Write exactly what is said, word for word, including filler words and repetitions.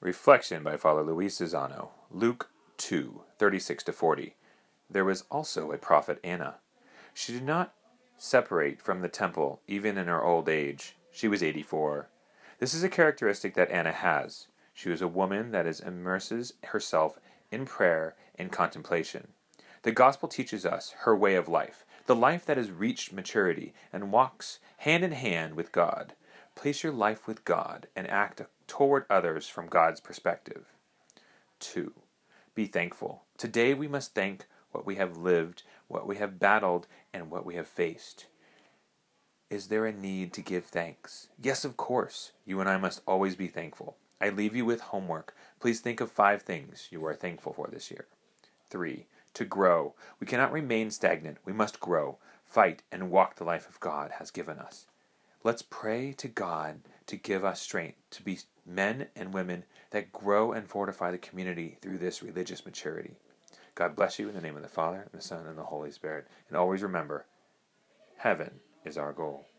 Reflection by Father Luis Zizano. Luke two, thirty-six to forty. There was also a prophet Anna. She did not separate from the temple even in her old age. She was eighty-four. This is a characteristic that Anna has. She was a woman that is immerses herself in prayer and contemplation. The gospel teaches us her way of life, the life that has reached maturity and walks hand in hand with God. Place your life with God and act toward others from God's perspective. two. Be thankful. Today we must thank what we have lived, what we have battled, and what we have faced. Is there a need to give thanks? Yes, of course. You and I must always be thankful. I leave you with homework. Please think of five things you are thankful for this year. three. To grow. We cannot remain stagnant. We must grow, fight, and walk the life of God has given us. Let's pray to God to give us strength to be men and women that grow and fortify the community through this religious maturity. God bless you in the name of the Father, and the Son, and the Holy Spirit. And always remember, heaven is our goal.